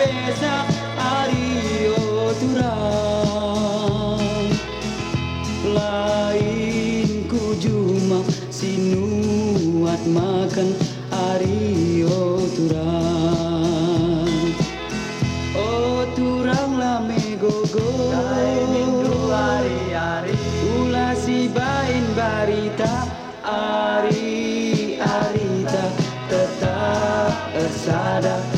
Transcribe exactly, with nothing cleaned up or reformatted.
desa Ario turang lain ku juma sinuat makan Ario turang. Oh turang lame gogo minggu hari-hari ulah si bain barita Ari arita tetap ersada